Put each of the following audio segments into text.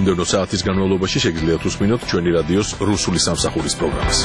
მომდევნო საათის განმავლობაში შეგიძლიათ უსმინოთ ჩვენი რადიოს რუსული სამსახურის პროგრამას.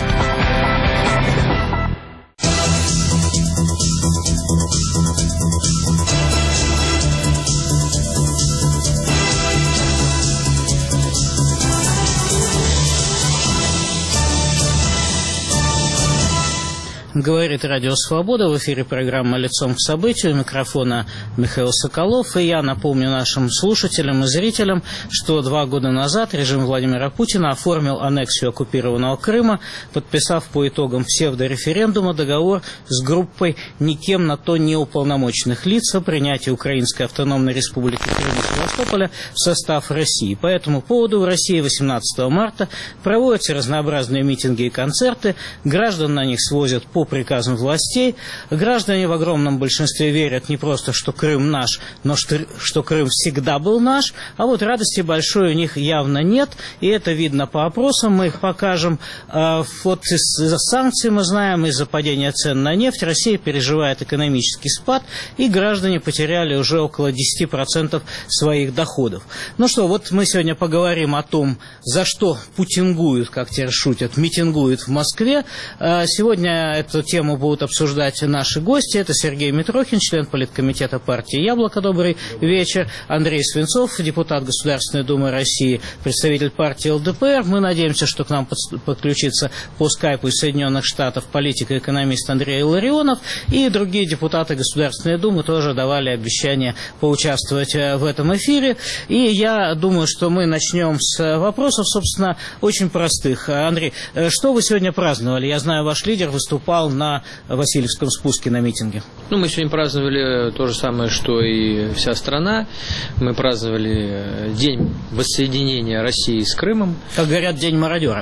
Говорит Радио Свобода, в эфире программа «Лицом к событию», у микрофона Михаил Соколов. И я напомню нашим слушателям и зрителям, что 2 года назад режим Владимира Путина оформил аннексию оккупированного Крыма, подписав по итогам псевдореферендума договор с группой никем на то не уполномоченных лиц о принятии Украинской автономной республики Крым и Севастополя в состав России. По этому поводу в России 18 марта проводятся разнообразные митинги и концерты, граждан на них свозят по приказам властей. Граждане в огромном большинстве верят не просто, что Крым наш, но что Крым всегда был наш. А вот радости большой у них явно нет. И это видно по опросам, мы их покажем. Вот из-за санкций мы знаем, из-за падения цен на нефть Россия переживает экономический спад, и граждане потеряли уже около 10% своих доходов. Ну что, вот мы сегодня поговорим о том, за что путингуют, как теперь шутят, митингуют в Москве. Сегодня эту тему будут обсуждать наши гости. Это Сергей Митрохин, член политкомитета партии «Яблоко». Добрый вечер. Андрей Свинцов, депутат Государственной Думы России, представитель партии ЛДПР. Мы надеемся, что к нам подключится по скайпу из Соединенных Штатов политик и экономист Андрей Илларионов. И другие депутаты Государственной Думы тоже давали обещание поучаствовать в этом эфире. И я думаю, что мы начнем с вопросов, собственно, очень простых. Андрей, что вы сегодня праздновали? Я знаю, ваш лидер выступал на Васильевском спуске на митинге. Мы сегодня праздновали то же самое, что и вся страна. Мы праздновали День воссоединения России с Крымом. Как говорят, День мародера.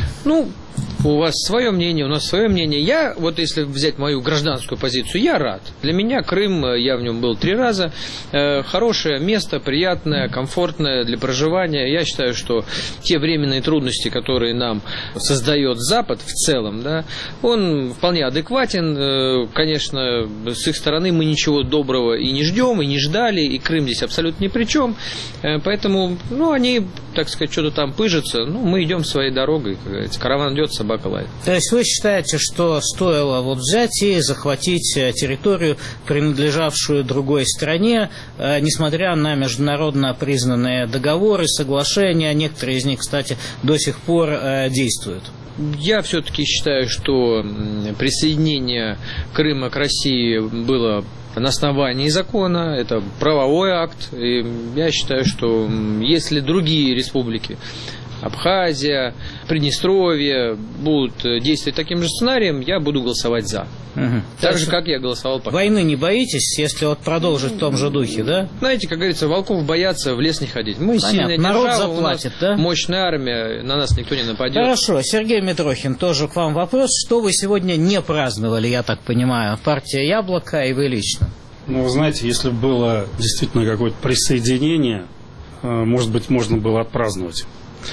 У вас свое мнение, у нас свое мнение. Я, вот если взять мою гражданскую позицию, я рад. Для меня Крым, я в нем был 3 раза. Хорошее место, приятное, комфортное для проживания. Я считаю, что те временные трудности, которые нам создает Запад в целом, да, он вполне адекватен. Конечно, с их стороны мы ничего доброго и не ждем, и не ждали, и Крым здесь абсолютно ни при чем. Поэтому, они, так сказать, что-то там пыжатся. Мы идем своей дорогой, как говорится. Караван идет, собака лает. То есть вы считаете, что стоило взять и захватить территорию, принадлежавшую другой стране, несмотря на международно признанные договоры, соглашения, некоторые из них, кстати, до сих пор действуют? Я все-таки считаю, что присоединение Крыма к России было на основании закона, это правовой акт, и я считаю, что если другие республики, Абхазия, Приднестровье будут действовать таким же сценарием, я буду голосовать за. Так же, как я голосовал по... Войны не боитесь, если продолжить в том же духе, да? Знаете, как говорится, волков боятся, в лес не ходить. Мы сильная народ держава, заплатит, у нас да? Мощная армия, на нас никто не нападет. Хорошо, Сергей Митрохин, тоже к вам вопрос. Что вы сегодня не праздновали, я так понимаю, партия «Яблоко» и вы лично? Вы знаете, если было действительно какое-то присоединение, может быть, можно было отпраздновать.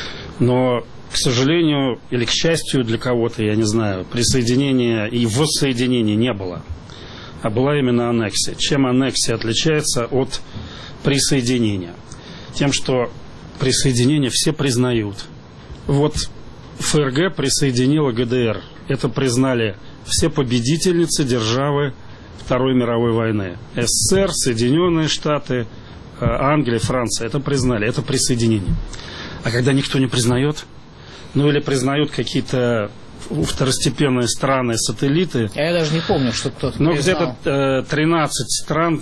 Но, к сожалению, или к счастью для кого-то, я не знаю, присоединения и воссоединения не было. А была именно аннексия. Чем аннексия отличается от присоединения? Тем, что присоединение все признают. Вот ФРГ присоединила ГДР. Это признали все победительницы державы Второй мировой войны. СССР, Соединенные Штаты, Англия, Франция. Это признали. Это присоединение. А когда никто не признает, или признают какие-то второстепенные страны, сателлиты. Я даже не помню, что кто-то признал. Где-то 13 стран,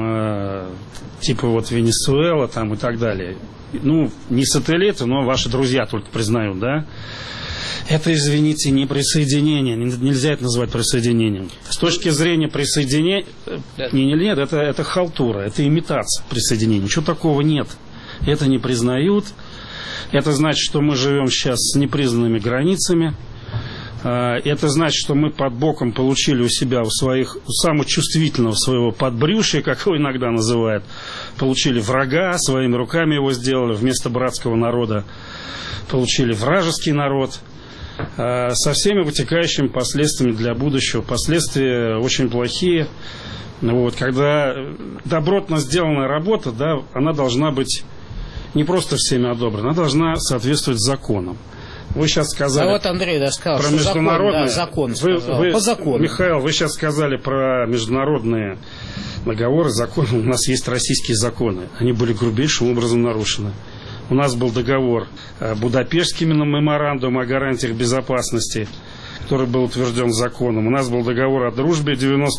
типа Венесуэла и так далее. Не сателлиты, но ваши друзья только признают, да? Это, извините, не присоединение. Нельзя это называть присоединением. С точки зрения присоединения... Нет, это халтура, это имитация присоединения. Ничего такого нет. Это не признают. Это значит, что мы живем сейчас с непризнанными границами. Это значит, что мы под боком получили у себя, у самого чувствительного своего подбрюшья, как его иногда называют, получили врага, своими руками его сделали, вместо братского народа получили вражеский народ, со всеми вытекающими последствиями для будущего. Последствия очень плохие. Когда добротно сделанная работа, она должна быть не просто всеми одобрена, она должна соответствовать законам. Вы сейчас сказали... А вот Андрей даже сказал, про что международные... закон по закону. Михаил, вы сейчас сказали про международные договоры, законы. У нас есть российские законы. Они были грубейшим образом нарушены. У нас был договор Будапештский меморандум о гарантиях безопасности, который был утвержден законом. У нас был договор о дружбе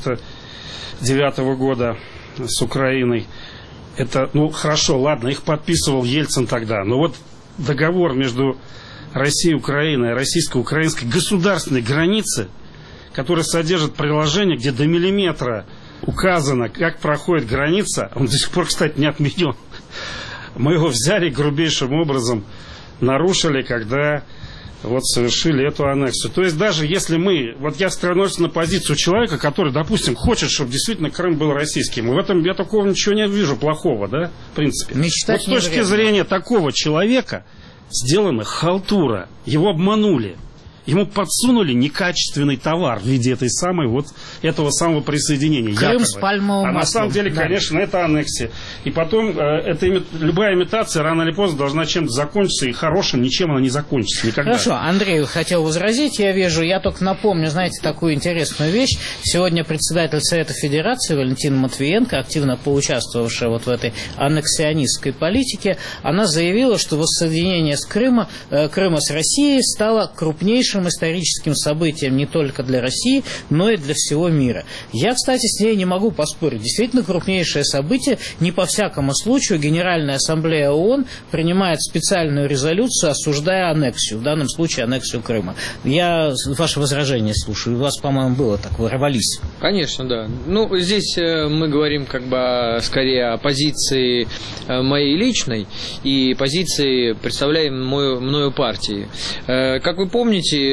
1999 года с Украиной. Это, хорошо, ладно, их подписывал Ельцин тогда. Но вот договор между Россией и Украиной, российско-украинской государственной границы, который содержит приложение, где до миллиметра указано, как проходит граница, он до сих пор, кстати, не отменен. Мы его взяли грубейшим образом, нарушили, когда совершили эту аннексию. То есть даже если я становлюсь на позицию человека, который, допустим, хочет, чтобы действительно Крым был российским, в этом я такого ничего не вижу плохого, да, в принципе. Вот с точки зрения такого человека сделана халтура, его обманули. Ему подсунули некачественный товар в виде этого самого присоединения. Крым якобы. С пальмовым маслом. На самом деле, конечно, это аннексия. И потом любая имитация рано или поздно должна чем-то закончиться, и хорошим ничем она не закончится никогда. Хорошо, Андрей хотел возразить, я только напомню, знаете, такую интересную вещь. Сегодня председатель Совета Федерации Валентина Матвиенко, активно поучаствовавшая в этой аннексионистской политике, она заявила, что воссоединение Крыма с Россией стало крупнейшим историческим событием не только для России, но и для всего мира. Я, кстати, с ней не могу поспорить. Действительно крупнейшее событие. Не по всякому случаю Генеральная Ассамблея ООН принимает специальную резолюцию, осуждая аннексию, в данном случае аннексию Крыма. Я ваше возражение слушаю. У вас, по-моему, было так, вы рвались. Конечно, да. Здесь мы говорим скорее о позиции моей личной и позиции представляемой мною партии. Как вы помните,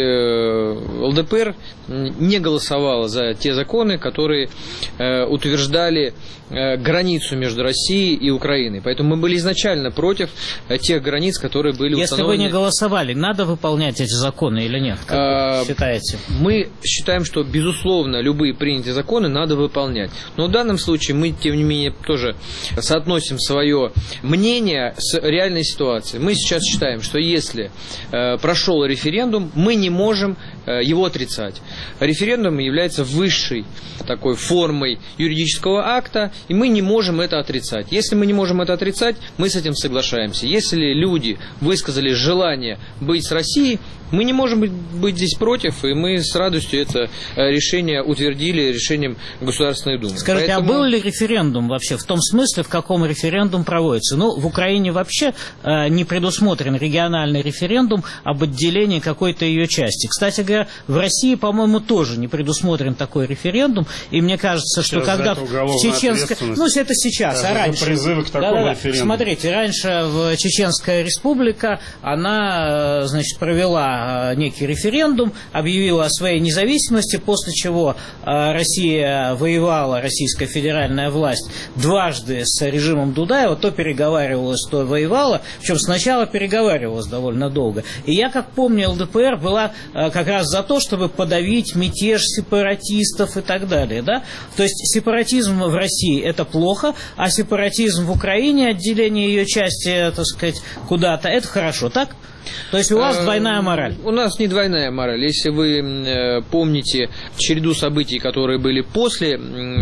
ЛДПР не голосовала за те законы, которые утверждали границу между Россией и Украиной. Поэтому мы были изначально против тех границ, которые были установлены. Если вы не голосовали, надо выполнять эти законы или нет? Как вы считаете? Мы считаем, что, безусловно, любые принятые законы надо выполнять. Но в данном случае мы, тем не менее, тоже соотносим свое мнение с реальной ситуацией. Мы сейчас считаем, что если прошел референдум, мы не можем его отрицать. Референдум является высшей такой формой юридического акта, и мы не можем это отрицать. Если мы не можем это отрицать, мы с этим соглашаемся. Если люди высказали желание быть с Россией, мы не можем быть здесь против, и мы с радостью это решение утвердили решением Государственной Думы. Скажите, а был ли референдум вообще в том смысле, в каком референдум проводится? В Украине вообще не предусмотрен региональный референдум об отделении какой-то ее части. Кстати говоря, в России, по-моему, тоже не предусмотрен такой референдум, и мне кажется, что когда в чеченской... это сейчас, а раньше... Призывы к такому референдуму. Смотрите, раньше Чеченская республика, она, провела некий референдум, объявила о своей независимости, после чего Россия воевала, российская федеральная власть, дважды с режимом Дудаева, то переговаривалась, то воевала, причем сначала переговаривалась довольно долго. И я, как помню, ЛДПР была как раз за то, чтобы подавить мятеж сепаратистов и так далее. Да? То есть сепаратизм в России – это плохо, а сепаратизм в Украине, отделение ее части, куда-то – это хорошо, так? То есть у вас двойная мораль? У нас не двойная мораль. Если вы помните череду событий, которые были после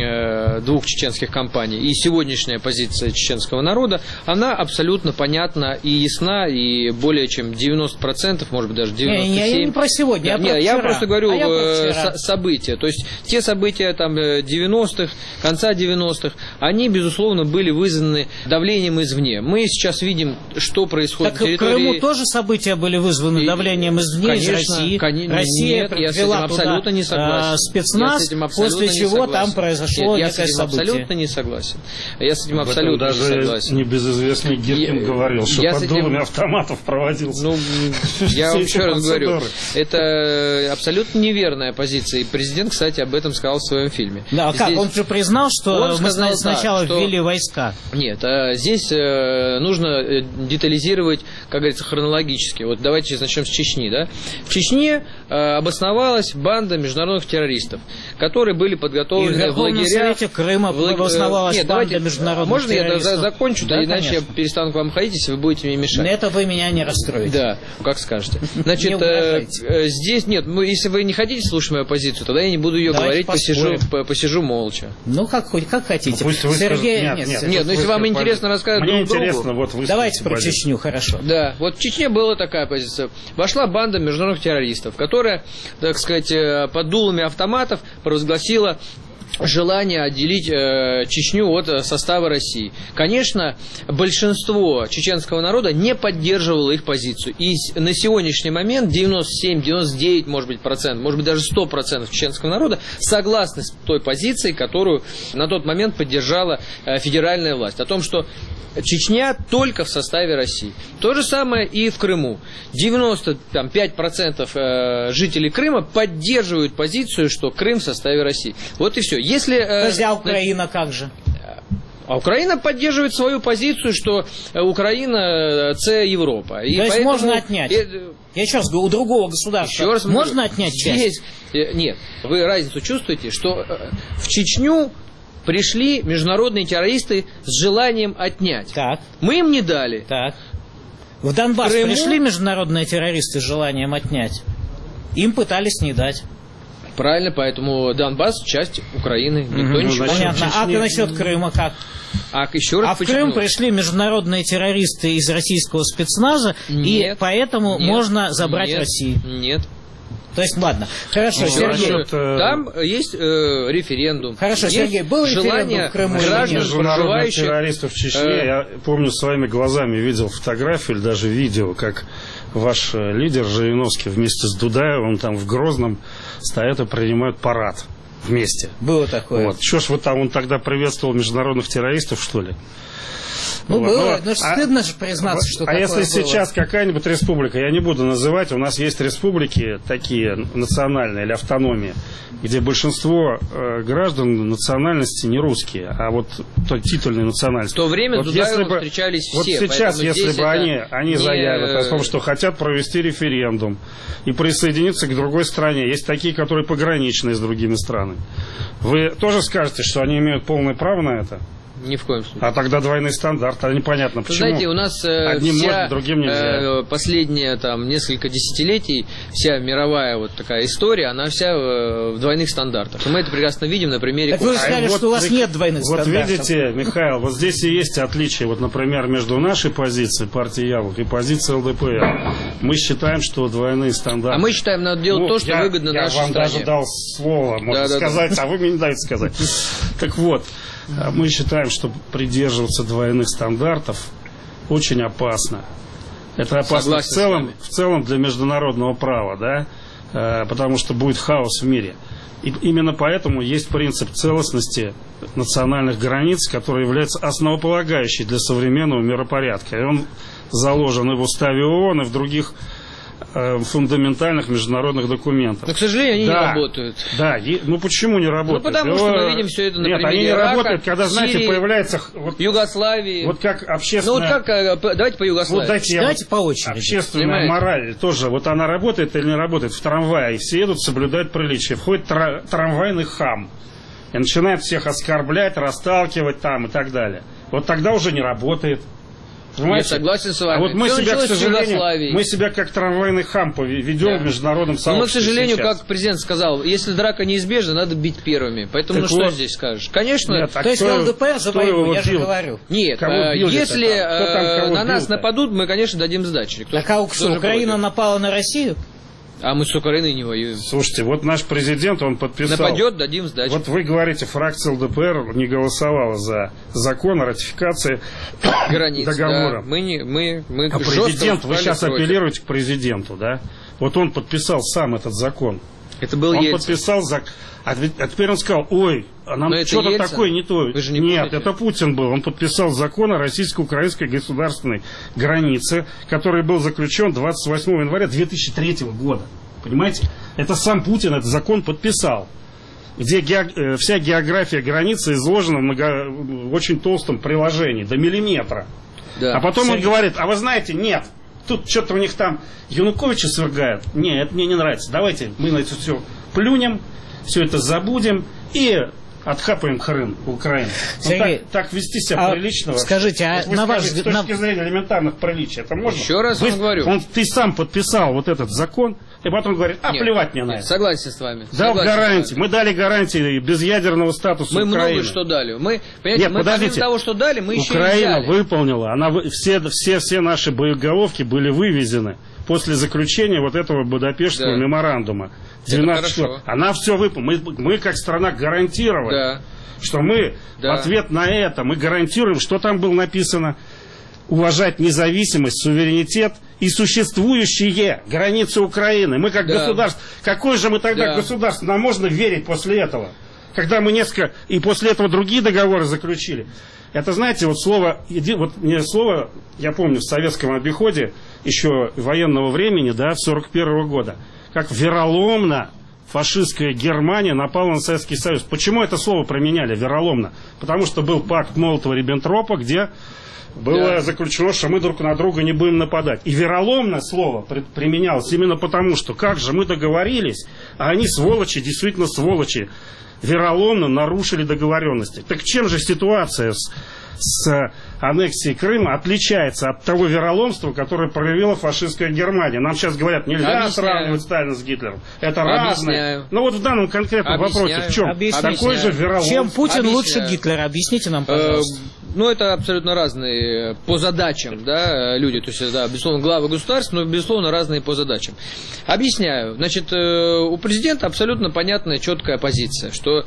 двух чеченских кампаний, и сегодняшняя позиция чеченского народа, она абсолютно понятна и ясна, и более чем 90%, может быть даже 97%. Я не про сегодня, я просто говорю события. То есть те события 90-х, конца 90-х, они, безусловно, были вызваны давлением извне. Мы сейчас видим, что происходит так на территории... В Крыму тоже события были вызваны давлением извне, из России. Россия привела туда спецназ, после чего там произошло некое событие. Я с этим абсолютно не согласен. Я с этим абсолютно не согласен. Даже небезызвестный Гиркин говорил, что под дулами автоматов проводился. Я вам еще раз говорю, это абсолютно неверная позиция. И президент, кстати, об этом сказал в своем фильме. Да, как? Он же признал, что мы сначала ввели войска. Нет, здесь нужно детализировать, как говорится, хронологически исторически. Вот давайте начнем с Чечни, да. В Чечне обосновалась банда международных террористов, которые были подготовлены в лагерях. Совете Крыма обосновалась банда международных можно террористов. Я закончу, да, иначе конечно. я перестану к вам ходить, если вы будете мне мешать. Это вы меня не расстроите. Да, как скажете. Значит, здесь нет, если вы не хотите слушать мою позицию, тогда я не буду ее говорить, посижу молча. Ну, как хотите. Пусть Сергей, нет, но если вам интересно рассказать мне друг другу, интересно, вот вы давайте про Чечню, хорошо. Да, вот в Чечне была такая позиция. Вошла банда международных террористов, которая, так сказать, под дулами автоматов провозгласила желание отделить Чечню от состава России. Конечно, большинство чеченского народа не поддерживало их позицию. И на сегодняшний момент 97-99, может быть, даже 100% чеченского народа согласны с той позицией, которую на тот момент поддержала федеральная власть. О том, что Чечня только в составе России. То же самое и в Крыму. 95% жителей Крыма поддерживают позицию, что Крым в составе России. Вот и все. А Украина как же? А Украина поддерживает свою позицию, что Украина – это Европа. И то есть поэтому... можно отнять? Я еще раз говорю, у другого государства можно отнять часть? Нет. Вы разницу чувствуете, что в Чечню пришли международные террористы с желанием отнять. Так. Мы им не дали. Так. В Донбасс пришли международные террористы с желанием отнять. Им пытались не дать. Правильно, поэтому Донбасс часть Украины. Никто ничего. Понятно. А насчет Крыма как? Еще раз в Крым пришли международные террористы из российского спецназа, и поэтому можно забрать Россию. Нет. То есть, ладно. Хорошо, Сергей. Там есть референдум. Хорошо, есть Сергей, был референдум в Крыму? Международных террористов в Чечне. Я помню, своими глазами видел фотографию или даже видео, как ваш лидер Жириновский вместе с Дудаевым там в Грозном стоят и принимают парад вместе. Было такое. Вот. Что ж вы там, он тогда приветствовал международных террористов, что ли? Ну, было, стыдно же признаться, что такое если было. сейчас какая-нибудь республика, я не буду называть, у нас есть республики такие, национальные или автономии, где большинство граждан национальности не русские, а вот титульные национальности. В то время с Дудаевым встречались все. Вот сейчас, если бы они заявят о том, что хотят провести референдум и присоединиться к другой стране, есть такие, которые пограничные с другими странами, вы тоже скажете, что они имеют полное право на это? Ни в коем случае. А тогда двойный стандарт, а непонятно почему. Знаете, у нас одним можно, другим нельзя. Последние несколько десятилетий вся мировая вот такая история, она вся в двойных стандартах. И мы это прекрасно видим на примере. Так вы сказали, что у вас нет двойных стандартов. Вот видите, Михаил, вот здесь и есть отличие, вот, например, между нашей позицией партии Яблок и позицией ЛДПР. Мы считаем, что двойные стандарты. А мы считаем, надо делать то, что выгодно нашей стране. Я вам даже дал слово, можно сказать, а вы мне не даете сказать. Так вот. Мы считаем, что придерживаться двойных стандартов очень опасно. Это опасно в целом для международного права, да? Потому что будет хаос в мире. И именно поэтому есть принцип целостности национальных границ, который является основополагающий для современного миропорядка. И он заложен и в уставе ООН, и в других фундаментальных международных документов. Но, к сожалению, они не работают. Да, ну почему не работают? Ну, потому что мы видим все это на примере Нет, они не Ирака, работают, когда, знаете, Сирии, появляется... Югославии. Вот как общественная... Ну, вот как... Давайте по Югославии. Вот давайте по очереди. Общественная мораль тоже, вот она работает или не работает в трамвае, и все едут, соблюдают приличие. Входит трамвайный хам и начинает всех оскорблять, расталкивать там и так далее. Вот тогда уже не работает. Я согласен с вами. А вот мы себя, к сожалению, мы себя как трамвайный хам ведем в международном сообществе. Но мы, к сожалению, сейчас. Как президент сказал, если драка неизбежна, надо бить первыми. Поэтому так что вот, здесь скажешь? Конечно. Нет, то есть ЛДПР за войну, я же говорю. Нет, если на нас нападут, мы, конечно, дадим сдачи. Так а что, Украина напала на Россию? А мы с Украиной не воюем. Слушайте, вот наш президент, он подписал... Нападет, дадим сдачу. Вот вы говорите, фракция ЛДПР не голосовала за закон о ратификации договора. Да. Мы а президент, вы сейчас апеллируете к президенту, да? Вот он подписал сам этот закон. Это был Он Ельцин. Подписал а теперь он сказал, ой, а нам что-то такое не то. Вы же не Нет, помните? это Путин был. Он подписал закон о российско-украинской государственной границе, который был заключен 28 января 2003 года. Понимаете? Это сам Путин этот закон подписал, где вся география границы изложена в очень толстом приложении, до миллиметра. Да. А потом он говорит, а вы знаете, нет, тут что-то у них там Януковича свергают. Не, это мне не нравится. Давайте мы на это все плюнем, все это забудем и отхапаем Крым, Украину. Сергей, так вести себя прилично. Скажите, а вот на ваш взгляд... С точки зрения элементарных приличий, это можно? Еще раз вам говорю. Ты сам подписал вот этот закон, и потом говорит, плевать мне на это. Согласен с вами. Дал гарантии. Мы дали гарантии безъядерного статуса мы Украины. Мы много что дали. Мы помимо того, что дали, мы еще и взяли. Украина выполнила. Все наши боеголовки были вывезены после заключения вот этого Будапештского меморандума. 12 числа. Она все выполнила. Мы как страна гарантировали, что мы в ответ на это, мы гарантируем, что там было написано, уважать независимость, суверенитет и существующие границы Украины. Мы как государство. Какое же мы тогда государство? Нам можно верить после этого? Когда мы несколько... И после этого другие договоры заключили. Это, знаете, вот слово... Вот мне слово, я помню, в советском обиходе еще военного времени, да, 41-го года, как вероломно фашистская Германия напала на Советский Союз. Почему это слово применяли, вероломно? Потому что был пакт Молотова-Риббентропа, где было заключено, что мы друг на друга не будем нападать. И вероломно слово применялось именно потому, что как же мы договорились, а они, сволочи, действительно сволочи, вероломно нарушили договоренности. Так чем же ситуация с аннексией Крыма отличается от того вероломства, которое проявила фашистская Германия? Нам сейчас говорят, нельзя сравнивать Сталина с Гитлером. Это разное. Но вот в данном конкретном вопросе в чем? Такой же вероломство. Чем Путин лучше Гитлера? Объясните нам, пожалуйста. Ну, это абсолютно разные по задачам, да, люди. То есть, да, безусловно, главы государств, но, безусловно, разные по задачам. Объясняю. Значит, у президента абсолютно понятная, четкая позиция, что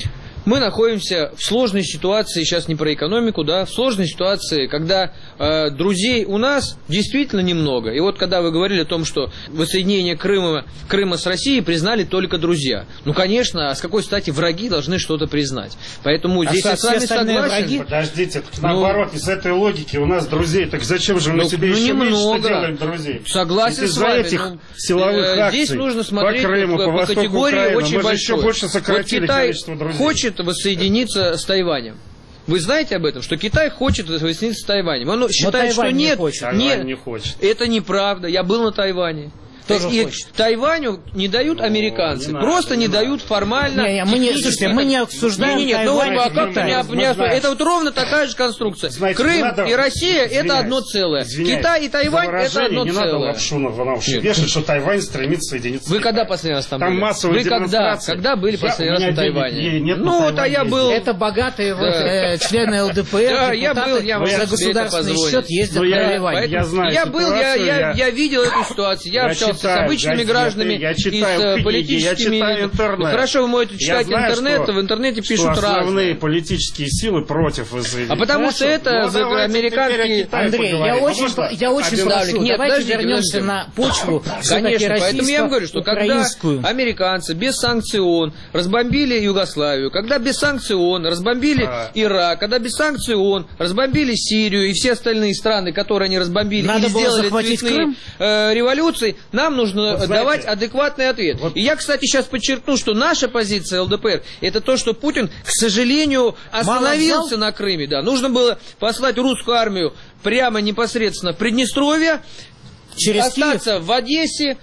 мы находимся в сложной ситуации, сейчас не про экономику, да, в сложной ситуации, когда друзей у нас действительно немного. И вот когда вы говорили о том, что воссоединение Крыма с Россией признали только друзья. Ну, конечно, а с какой стати враги должны что-то признать? Поэтому здесь я с вами согласен. Враги? Подождите, наоборот, из этой логики у нас друзей, так зачем же мы себе еще меньше делаем друзей? Согласен с вами. Этих силовых акций здесь нужно смотреть по Крыму, по категории Украины. очень мы большой. Еще больше сократили вот Китай количество друзей. Хочет воссоединиться с Тайванем. Вы знаете об этом, что Китай хочет воссоединиться с Тайванем? Он считает, что нет, не хочет. Это неправда. Я был на Тайване. И Тайваню не дают американцы, просто не дают формально. Мы не обсуждаем Тайвань. Это вот ровно такая же конструкция. Крым и Россия это одно целое. Китай и Тайвань это одно целое. Не надо лапшу на уши вешать, что Тайвань стремится соединиться. Вы когда последний раз там были? Массовые демонстрации. Когда были последний раз на Тайване? Ну вот, а я был. Это богатые члены ЛДПр, депутаты за государственный счет ездят на Тайвань. Я был, я видел эту ситуацию, я общался с обычными гражданами и с политическими... Ну, хорошо, вы можете читать интернет, в интернете пишут разные. Основные политические силы против воссоединения. А потому что это американские... Андрей, я очень прошу, давайте вернемся на почву. Конечно, поэтому я вам говорю, что когда американцы без санкций ООН разбомбили Югославию, когда без санкций ООН разбомбили Ирак, когда без санкций ООН разбомбили Сирию и все остальные страны, которые они разбомбили и сделали цветные революции, нам нужно давать адекватный ответ. И я, кстати, сейчас подчеркну, что наша позиция ЛДПР это то, что Путин, к сожалению, остановился на Крыме. Да. Нужно было послать русскую армию прямо непосредственно в Приднестровье, остаться в Одессе,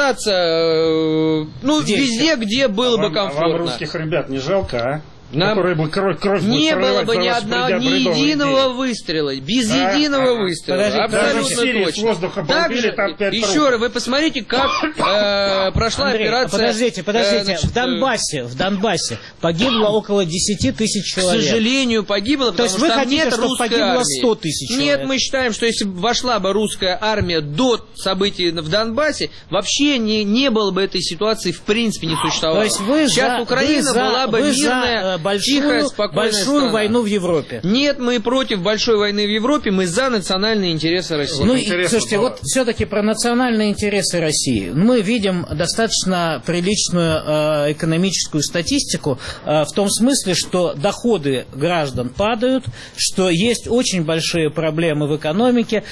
остаться везде, где было бы комфортно. Вам русских ребят не жалко, а? Которые бы кровь не было бы ни единого выстрела, без единого выстрела. Абсолютно точно. Также, еще раз, вы посмотрите, как прошла операция. Подождите. В Донбассе погибло около 10 тысяч человек. К сожалению, погибло, потому что там нет русской армии. 100 тысяч человек. Нет, мы считаем, что если бы вошла бы русская армия до событий в Донбассе, вообще не было бы этой ситуации, в принципе, не существовало. То есть сейчас Украина была бы мирная, большую войну в Европе. Нет, мы против большой войны в Европе, мы за национальные интересы России. Слушайте, вот все-таки про национальные интересы России. Мы видим достаточно приличную экономическую статистику в том смысле, что доходы граждан падают, что есть очень большие проблемы в экономике.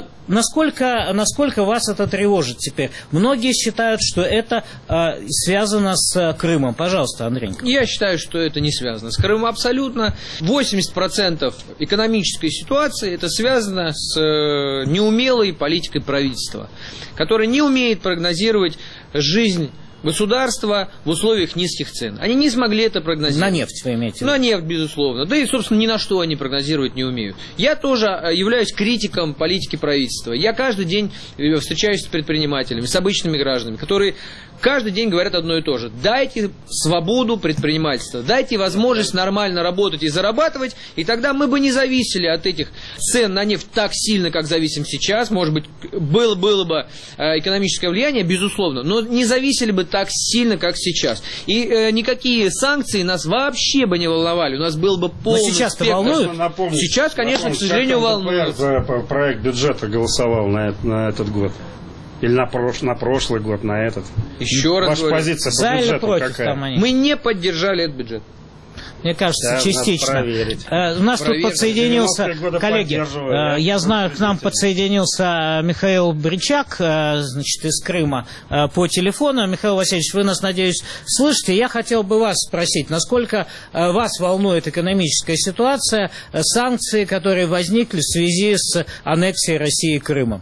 Насколько вас это тревожит теперь? Многие считают, что это связано с Крымом. Пожалуйста, Андрей. Я считаю, что это не связано с Крымом абсолютно. 80% экономической ситуации это связано с неумелой политикой правительства, которое не умеет прогнозировать жизнь государства в условиях низких цен. Они не смогли это прогнозировать. На нефть вы имеете в виду? На нефть, безусловно. Да и, собственно, ни на что они прогнозировать не умеют. Я тоже являюсь критиком политики правительства. Я каждый день встречаюсь с предпринимателями, с обычными гражданами, которые каждый день говорят одно и то же. Дайте свободу предпринимательства, дайте возможность нормально работать и зарабатывать, и тогда мы бы не зависели от этих цен на нефть так сильно, как зависим сейчас. Может быть, было бы экономическое влияние, безусловно, но не зависели бы так сильно, как сейчас. И никакие санкции нас вообще бы не волновали. У нас был бы полный спектр. Но сейчас-то волнует? Сейчас, конечно, к сожалению, волнует. За проект бюджета голосовал на этот год. Или на прошлый год, на этот. Еще раз Ваша говорю. позиция За по бюджету или против какая? там они? Мы не поддержали этот бюджет. Мне кажется, Да, частично. надо проверить. У нас тут подсоединился, 90-е годы коллеги, поддерживали, я знаю, к нам подсоединился Михаил Бричак, значит, из Крыма по телефону. Михаил Васильевич, вы нас, надеюсь, слышите. Я хотел бы вас спросить, насколько вас волнует экономическая ситуация, санкции, которые возникли в связи с аннексией России Крыма?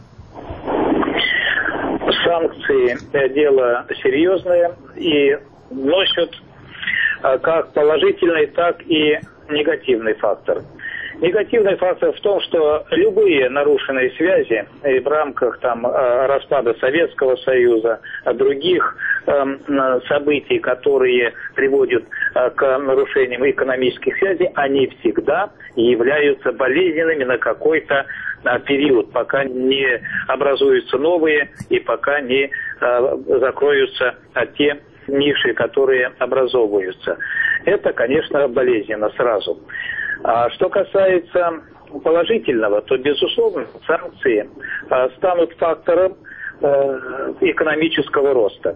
Санкции – дело серьезное и носят как положительный, так и негативный фактор. Негативный фактор в том, что любые нарушенные связи в рамках распада Советского Союза, других событий, которые приводят к нарушениям экономических связей, они всегда являются болезненными на какой-то период, пока не образуются новые и пока не закроются те ниши, которые образовываются. Это, конечно, болезненно сразу. А что касается положительного, то, безусловно, санкции станут фактором экономического роста.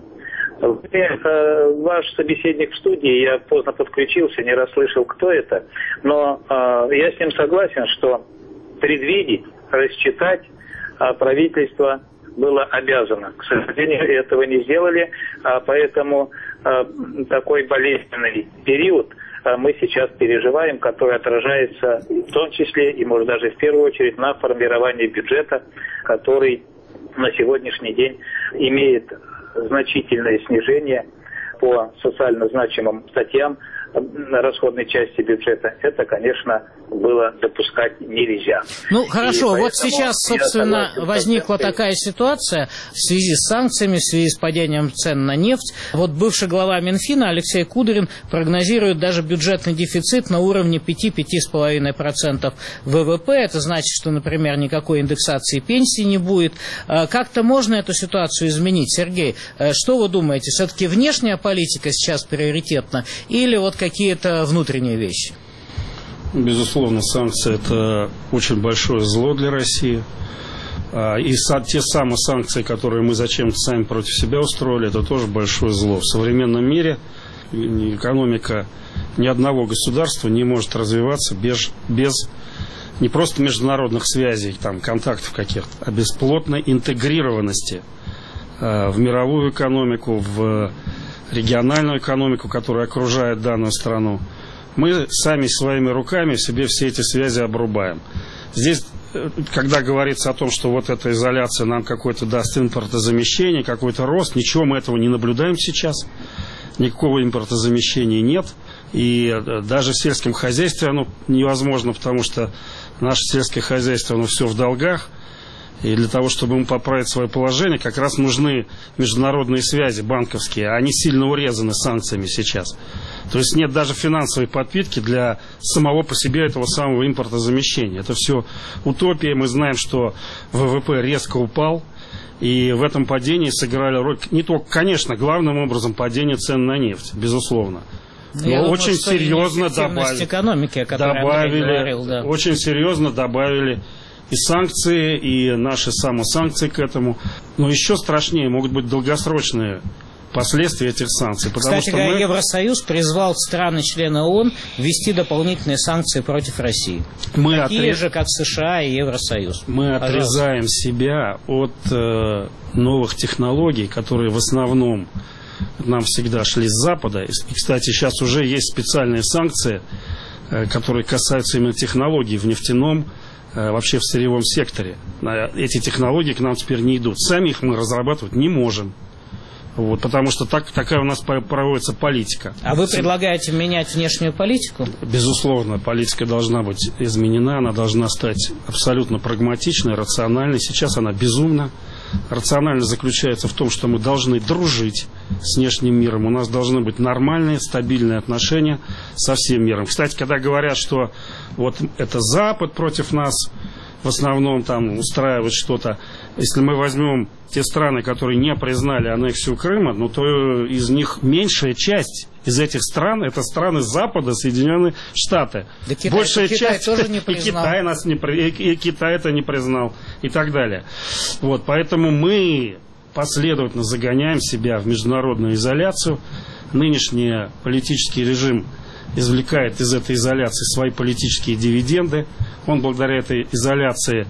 Ваш собеседник в студии, я поздно подключился, не расслышал, кто это, но я с ним согласен, что предвидеть, рассчитать правительство было обязано. К сожалению, этого не сделали, поэтому такой болезненный период мы сейчас переживаем, который отражается в том числе и, может, даже в первую очередь на формировании бюджета, который на сегодняшний день имеет значительное снижение по социально значимым статьям расходной части бюджета. Это, конечно, было допускать нельзя. Ну, хорошо, вот сейчас, собственно, возникла такая ситуация в связи с санкциями, в связи с падением цен на нефть. Вот бывший глава Минфина Алексей Кудрин прогнозирует даже бюджетный дефицит на уровне 5-5,5% ВВП. Это значит, что, например, никакой индексации пенсий не будет. Как-то можно эту ситуацию изменить? Сергей, что вы думаете? Все-таки внешняя политика сейчас приоритетна или вот какие-то внутренние вещи? Безусловно, санкции – это очень большое зло для России. И те самые санкции, которые мы зачем-то сами против себя устроили, это тоже большое зло. В современном мире экономика ни одного государства не может развиваться без не просто международных связей, контактов каких-то, а без плотной интегрированности в мировую экономику, в региональную экономику, которая окружает данную страну. Мы сами своими руками себе все эти связи обрубаем. Здесь, когда говорится о том, что вот эта изоляция нам какой-то даст импортозамещение, какой-то рост, ничего мы этого не наблюдаем сейчас. Никакого импортозамещения нет. И даже в сельском хозяйстве оно невозможно, потому что наше сельское хозяйство, оно все в долгах. И для того, чтобы ему поправить свое положение, как раз нужны международные связи банковские. Они сильно урезаны санкциями сейчас. То есть нет даже финансовой подпитки для самого по себе этого самого импортозамещения. Это все утопия. Мы знаем, что ВВП резко упал. И в этом падении сыграли роль не только, конечно, главным образом падение цен на нефть, безусловно. Но очень серьезно добавили, очень серьезно добавили и санкции, и наши самосанкции к этому. Но еще страшнее могут быть долгосрочные последствия этих санкций. Кстати говоря, Евросоюз призвал страны-члены ООН ввести дополнительные санкции против России. Такие же, как США и Евросоюз. Мы отрезаем себя от новых технологий, которые в основном нам всегда шли с Запада. И, кстати, сейчас уже есть специальные санкции, которые касаются именно технологий в нефтяном, вообще в сырьевом секторе. Эти технологии к нам теперь не идут. Сами их мы разрабатывать не можем. Вот, потому что такая у нас проводится политика. А вы предлагаете менять внешнюю политику? Безусловно, политика должна быть изменена, она должна стать абсолютно прагматичной, рациональной. Сейчас она безумна. Рационально заключается в том, что мы должны дружить с внешним миром. У нас должны быть нормальные, стабильные отношения со всем миром. Кстати, когда говорят, что вот это Запад против нас в основном там устраивает что-то, если мы возьмем те страны, которые не признали аннексию Крыма, ну, то из них меньшая часть из этих стран — это страны Запада, Соединенные Штаты. Да большая Китай часть тоже не признал. И Китай это не признал, и так далее. Вот, поэтому мы последовательно загоняем себя в международную изоляцию. Нынешний политический режим извлекает из этой изоляции свои политические дивиденды. Он благодаря этой изоляции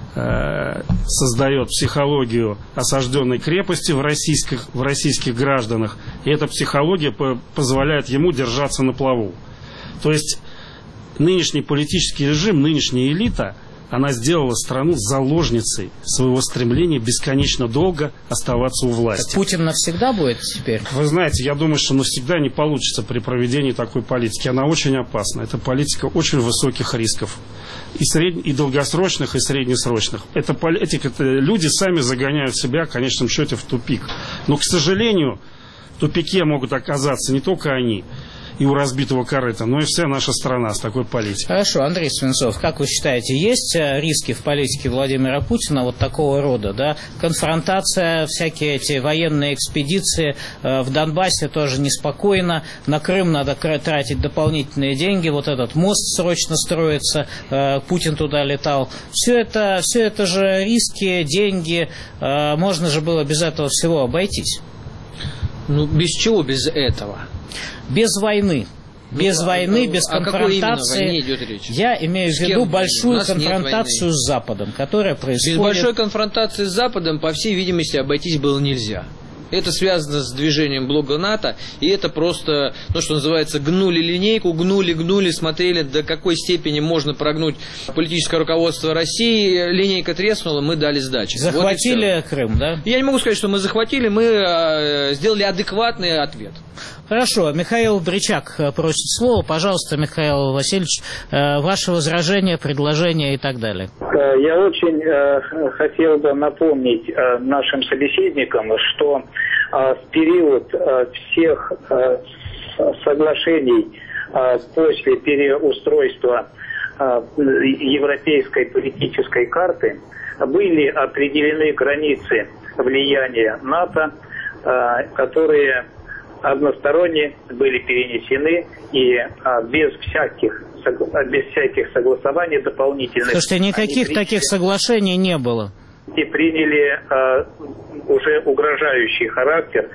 создает психологию осажденной крепости в российских гражданах, и эта психология позволяет ему держаться на плаву. То есть нынешний политический режим, нынешняя элита, она сделала страну заложницей своего стремления бесконечно долго оставаться у власти. Так Путин навсегда будет теперь? Вы знаете, я думаю, что навсегда не получится при проведении такой политики. Она очень опасна. Это политика очень высоких рисков. И долгосрочных, и среднесрочных. Эти люди сами загоняют себя, в конечном счете, в тупик. Но, к сожалению, в тупике могут оказаться не только они и у разбитого корыта, но и вся наша страна с такой политикой. Хорошо, Андрей Свинцов, как вы считаете, есть риски в политике Владимира Путина вот такого рода, да? Конфронтация, всякие эти военные экспедиции в Донбассе тоже неспокойно, на Крым надо тратить дополнительные деньги, вот этот мост срочно строится, Путин туда летал. Все это же риски, деньги, можно же было без этого всего обойтись. Ну, без чего без этого? Без войны. Без войны, без конфронтации. О какой именно войне идет речь? Я имею в виду большую конфронтацию с Западом, которая происходит. Без большой конфронтации с Западом, по всей видимости, обойтись было нельзя. Это связано с движением блока НАТО, и это просто, ну, что называется, гнули линейку, гнули, смотрели, до какой степени можно прогнуть политическое руководство России. Линейка треснула, мы дали сдачи. Захватили вот Крым, да? Я не могу сказать, что мы захватили, мы сделали адекватный ответ. Хорошо, Михаил Бричак просит слова. Пожалуйста, Михаил Васильевич, ваши возражения, предложения и так далее. Я очень хотел бы напомнить нашим собеседникам, что в период всех соглашений после переустройства европейской политической карты были определены границы влияния НАТО, которые односторонне были перенесены и без всяких согласований дополнительных. Слушайте, никаких таких соглашений не было. И приняли уже угрожающий характер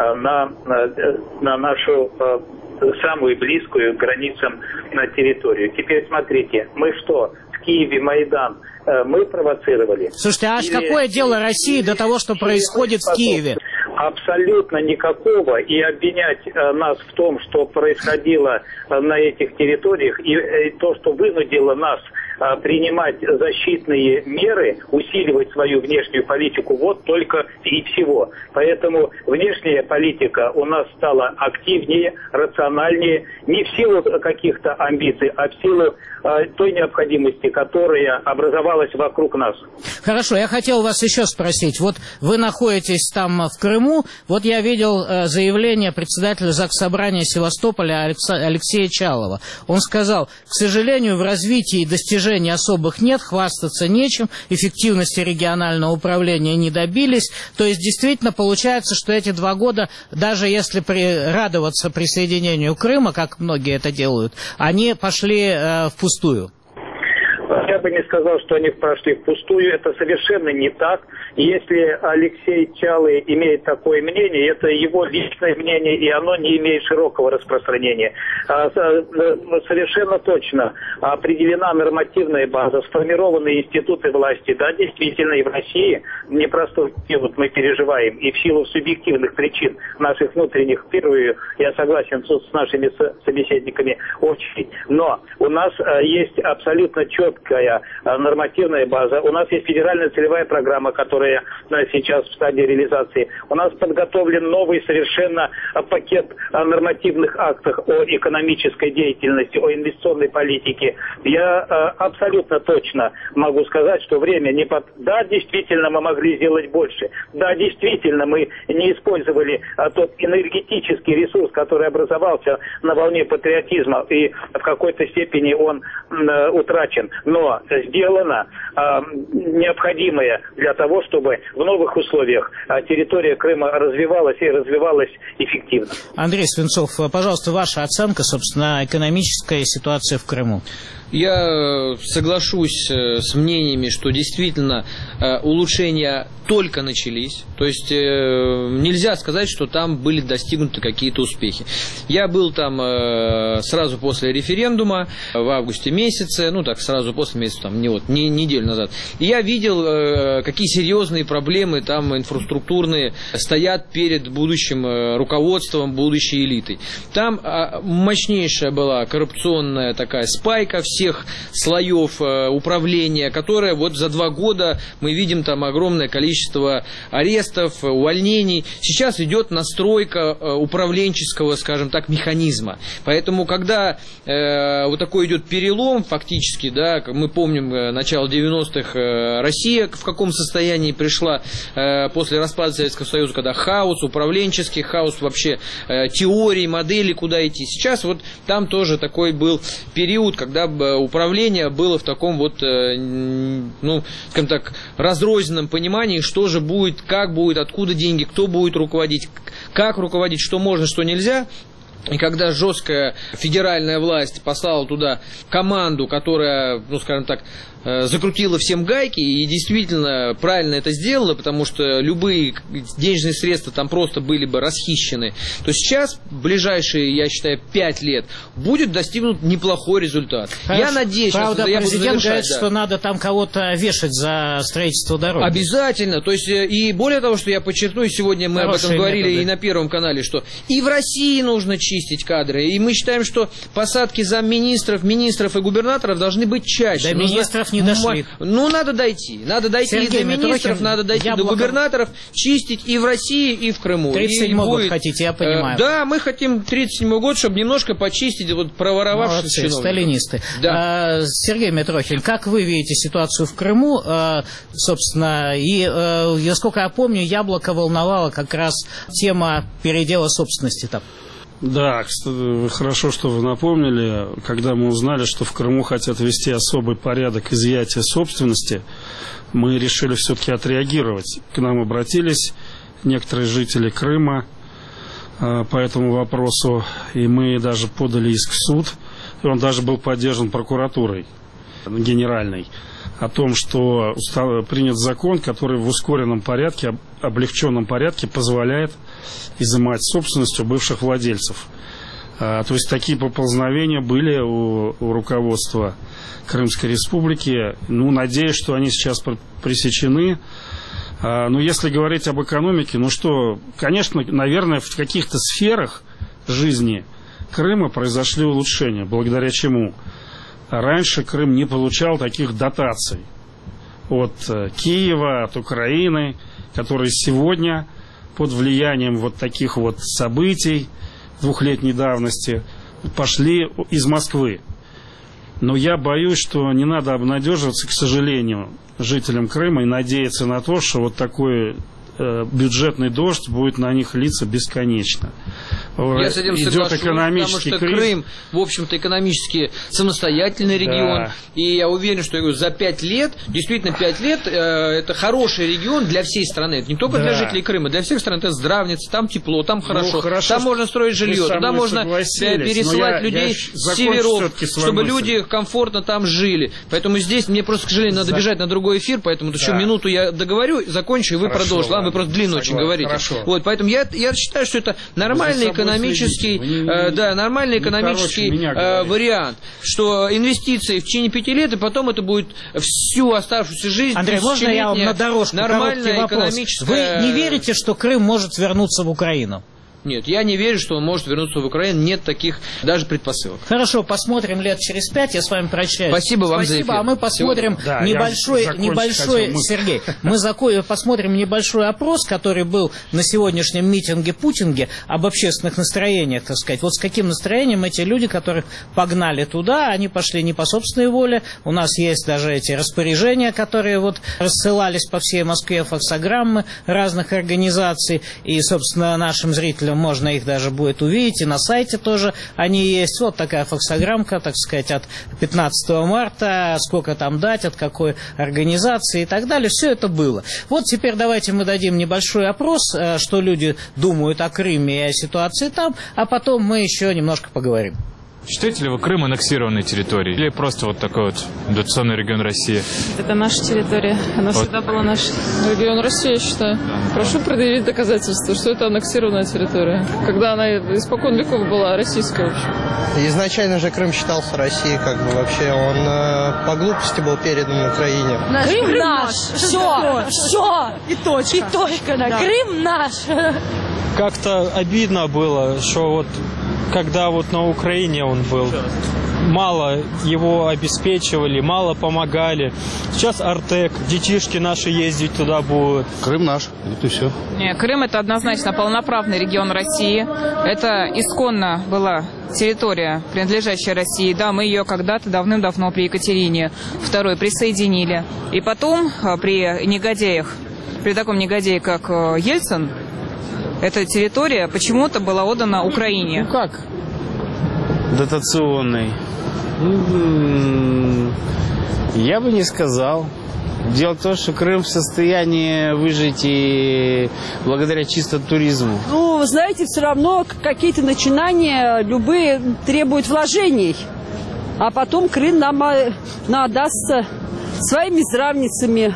на нашу самую близкую к границам территорию. Теперь смотрите, мы что, в Киеве Майдан мы провоцировали? Слушайте, а какое дело России до того, что происходит в Киеве? Абсолютно никакого. И обвинять нас в том, что происходило на этих территориях, и то, что вынудило нас принимать защитные меры, усиливать свою внешнюю политику, вот только и всего. Поэтому внешняя политика у нас стала активнее, рациональнее, не в силу каких-то амбиций, а в силу той необходимости, которая образовалась вокруг нас. Хорошо, я хотел вас еще спросить. Вот вы находитесь там в Крыму, вот я видел заявление председателя Заксобрания Севастополя Алексея Чалова. Он сказал: к сожалению, в развитии и достижений особых нет, хвастаться нечем, эффективности регионального управления не добились. То есть действительно получается, что эти 2 года, даже если радоваться присоединению Крыма, как многие это делают, они пошли впустую. Я бы не сказал, что они прошли впустую. Это совершенно не так. Если Алексей Чалый имеет такое мнение, это его личное мнение, и оно не имеет широкого распространения. Совершенно точно определена нормативная база, сформированы институты власти. Да, действительно, и в России непростой период мы переживаем, и в силу субъективных причин наших внутренних, впервые, я согласен с нашими собеседниками, очень. Но у нас есть абсолютно четкая нормативная база. У нас есть федеральная целевая программа, которая сейчас в стадии реализации. У нас подготовлен новый совершенно пакет нормативных актов о экономической деятельности, о инвестиционной политике. Я абсолютно точно могу сказать, что время не под... Да, действительно, мы могли сделать больше. Да, действительно, мы не использовали тот энергетический ресурс, который образовался на волне патриотизма, и в какой-то степени он утрачен. Но сделано необходимое для того, чтобы в новых условиях территория Крыма развивалась и развивалась эффективно. Андрей Свинцов, пожалуйста, ваша оценка, собственно, экономической ситуации в Крыму. Я соглашусь с мнениями, что действительно улучшения только начались. То есть нельзя сказать, что там были достигнуты какие-то успехи. Я был там сразу после референдума в августе месяце, ну так сразу после месяца, там, не неделю назад. И я видел, какие серьезные проблемы там инфраструктурные стоят перед будущим руководством, будущей элитой. Там мощнейшая была коррупционная такая спайка всех слоев управления, которая вот за 2 года мы видим там огромное количество арестов, увольнений. Сейчас идет настройка управленческого, скажем так, механизма. Поэтому, когда вот такой идет перелом, фактически, да, мы помним начало 90-х, Россия в каком состоянии пришла после распада Советского Союза, когда хаос, управленческий хаос, вообще теории, модели, куда идти. Сейчас вот там тоже такой был период, когда управление было в таком вот, ну, скажем так, разрозненном понимании, что же будет, как будет, откуда деньги, кто будет руководить, как руководить, что можно, что нельзя. И когда жесткая федеральная власть послала туда команду, которая, ну, скажем так, закрутила всем гайки и действительно правильно это сделала, потому что любые денежные средства там просто были бы расхищены, то сейчас, в ближайшие, я считаю, 5 лет будет достигнут неплохой результат. Хорошо. Я надеюсь, правда, что я буду президент завершать, говорит, что надо там кого-то вешать за строительство дороги. Обязательно. То есть, и более того, что я подчеркну, и сегодня мы об этом говорили и на Первом канале, что и в России нужно чистить кадры. И мы считаем, что посадки замминистров, министров и губернаторов должны быть чаще. До министров не дошли. Ну, надо дойти. Надо дойти и до министров, надо дойти до губернаторов, чистить и в России, и в Крыму. 37-й год хотите, я понимаю. Да, мы хотим 37-й год, чтобы немножко почистить вот проворовавшихся чиновников. Сталинисты. Да. Сергей Митрохин, как вы видите ситуацию в Крыму, собственно, и, насколько я помню, Яблоко волновала как раз тема передела собственности там. Да, хорошо, что вы напомнили. Когда мы узнали, что в Крыму хотят ввести особый порядок изъятия собственности, мы решили все-таки отреагировать. К нам обратились некоторые жители Крыма по этому вопросу, и мы даже подали иск в суд, и он даже был поддержан прокуратурой генеральной, о том, что принят закон, который в ускоренном порядке, облегченном порядке позволяет изымать собственность у бывших владельцев. То есть такие поползновения были у руководства Крымской Республики. Ну, надеюсь, что они сейчас пресечены. Но если говорить об экономике, ну что, конечно, наверное, в каких-то сферах жизни Крыма произошли улучшения, благодаря чему раньше Крым не получал таких дотаций от Киева, от Украины, которые сегодня под влиянием вот таких вот событий двухлетней давности пошли из Москвы. Но я боюсь, что не надо обнадеживаться, к сожалению, жителям Крыма и надеяться на то, что вот такой бюджетный дождь будет на них литься бесконечно. Я с этим соглашусь, потому что Крым, в общем-то, экономически самостоятельный регион, и я уверен, что за 5 лет, действительно 5 лет, это хороший регион для всей страны, это не только для жителей Крыма, для всех стран, это здравница, там тепло, там хорошо, там можно строить жилье, туда можно пересылать людей с северов, чтобы люди комфортно там жили. Поэтому здесь мне просто, к сожалению, надо бежать на другой эфир, поэтому еще минуту я договорю, закончу, и вы продолжите. Ладно, вы просто длинно очень говорите. Вот, поэтому я считаю, что это нормальный экономический, нормальный экономический вариант, что инвестиции в течение 5 лет, и потом это будет всю оставшуюся жизнь. Андрей, можно я вам на дорожку нормальная экономическая... Вы не верите, что Крым может вернуться в Украину? Нет, я не верю, что он может вернуться в Украину. Нет таких даже предпосылок. Хорошо, посмотрим лет через 5. Я с вами прощаюсь. Спасибо вам за эфир. А мы посмотрим небольшой Сергей. Мы посмотрим небольшой опрос, который был на сегодняшнем митинге об общественных настроениях, так сказать. Вот с каким настроением эти люди, которых погнали туда, они пошли не по собственной воле. У нас есть даже эти распоряжения, которые вот рассылались по всей Москве, факсограммы разных организаций. И, собственно, нашим зрителям можно их даже будет увидеть, и на сайте тоже они есть. Вот такая факсограммка, так сказать, от 15 марта, сколько там дать, от какой организации и так далее. Все это было. Вот теперь давайте мы дадим небольшой опрос, что люди думают о Крыме и о ситуации там, а потом мы еще немножко поговорим. Считаете ли вы Крым аннексированной территорией? Или просто вот такой вот дотационный регион России? Это наша территория. Она всегда была наш регион России, я считаю. Прошу предъявить доказательства, что это аннексированная территория. Когда она испокон веков была российская вообще. Изначально же Крым считался Россией, как бы вообще. Он по глупости был передан Украине. Крым наш. Все. И точка. И точка. Да. Крым наш. Как-то обидно было, что вот когда вот на Украине он был, мало его обеспечивали, мало помогали. Сейчас Артек, детишки наши ездить туда будут. Крым наш, это все. Нет, Крым это однозначно полноправный регион России. Это исконно была территория, принадлежащая России. Да, мы ее когда-то давным-давно при Екатерине II присоединили. И потом при негодяях, при таком негодяе, как Ельцин, эта территория почему-то была отдана Украине. Ну как? Дотационный. Я бы не сказал. Дело в том, что Крым в состоянии выжить и благодаря чисто туризму. Ну, вы знаете, все равно какие-то начинания любые требуют вложений. А потом Крым нам отдастся своими здравницами,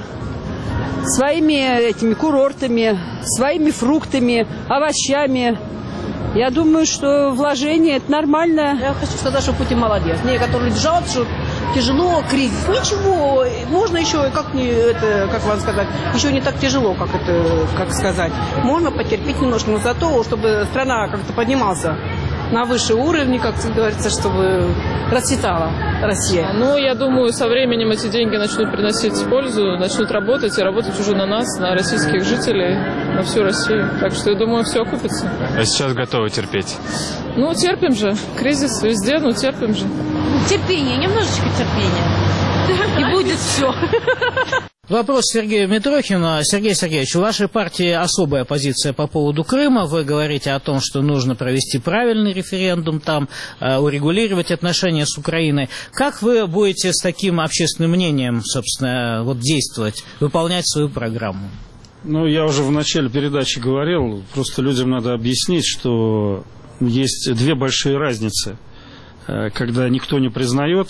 своими этими курортами, своими фруктами, овощами. Я думаю, что вложение это нормально. Я хочу сказать, что Путин молодец. Мне, которые жалуются, что тяжело, кризис. Ничего, можно еще, как вам сказать, еще не так тяжело, как сказать. Можно потерпеть немножко, но зато, чтобы страна как-то поднимался на высший уровень, как говорится, чтобы расцветала Россия. Ну, я думаю, со временем эти деньги начнут приносить пользу, начнут работать и работать уже на нас, на российских жителей, на всю Россию. Так что, я думаю, все окупится. А сейчас готовы терпеть? Ну, терпим же. Кризис везде, но терпим же. Терпение, немножечко терпения. И будет все. Вопрос Сергею Митрохину. Сергей Сергеевич, у вашей партии особая позиция по поводу Крыма. Вы говорите о том, что нужно провести правильный референдум там, урегулировать отношения с Украиной. Как вы будете с таким общественным мнением, собственно, вот действовать, выполнять свою программу? Ну, я уже в начале передачи говорил, просто людям надо объяснить, что есть две большие разницы. Когда никто не признает